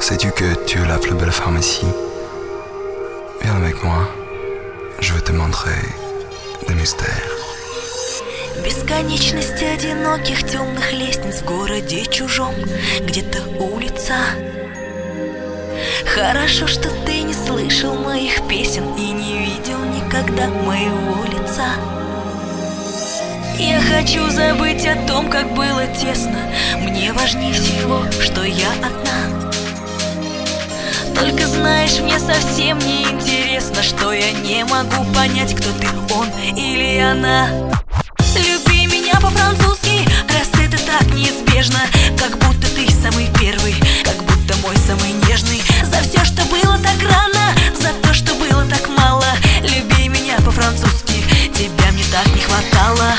Sais-tu que tu es la plus belle femme ici? Viens avec moi, je vais te montrer des mystères. Бесконечность одиноких темных лестниц в городе чужом, где-то улица. Хорошо, что ты не слышал моих песен и не видел никогда моего лица. Я хочу забыть о том, как было тесно. Мне важнее всего, что я одна. Только знаешь, мне совсем не интересно, что я не могу понять, кто ты, он или она. Люби меня по-французски, раз это так неизбежно. Как будто ты самый первый, как будто мой самый нежный. За все, что было так рано, за то, что было так мало. Люби меня по-французски, тебя мне так не хватало.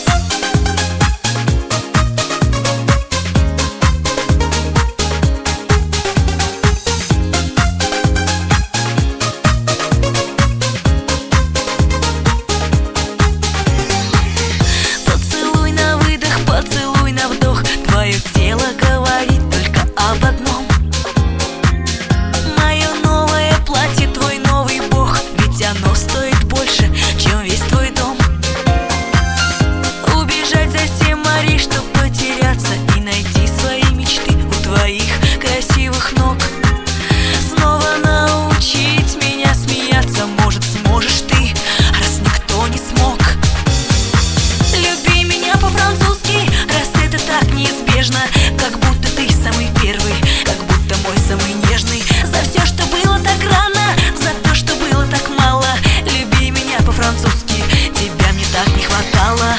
Твое тело говорит только об одном. Мое новое платье, твой новый бог, ведь оно стоит больше, чем весь твой дом. Убежать за 7 морей, чтоб потеряться и найти свои мечты у твоих красивых ног. Снова научить меня смеяться, может, сможешь ты, раз никто не смог. Люби меня по-французски, раз это так неизбежно. Как будто ты самый первый, как будто мой самый нежный. За все, что было так рано, за то, что было так мало. Люби меня по-французски, тебя мне так не хватало.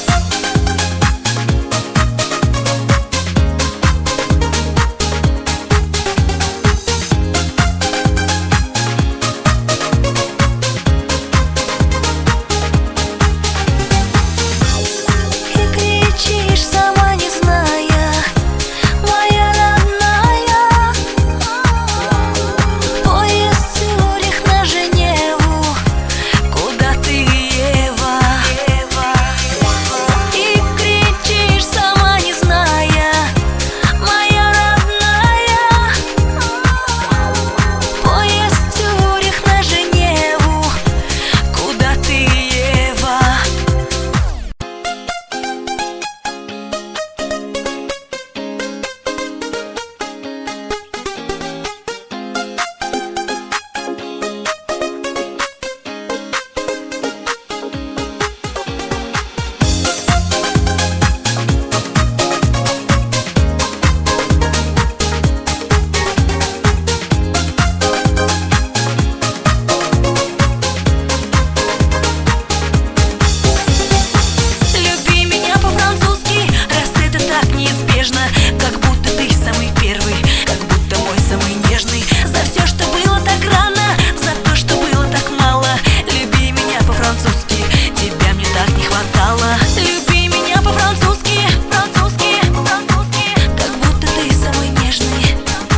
Как будто ты самый первый, как будто мой самый нежный. За все, что было так рано, за то, что было так мало. Люби меня по-французски, тебя мне так не хватало. Люби меня по-французски, французски, французски. Как будто ты самый нежный.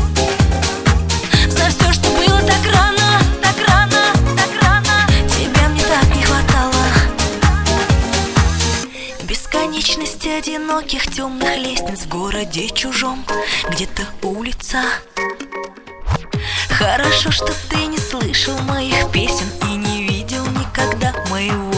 За все, что было так рано, так рано, так рано. Тебя мне так не хватало. Бесконечность одиноких темных лестниц в городе чужом, где-то улица. Хорошо, что ты не слышал моих песен и не видел никогда моего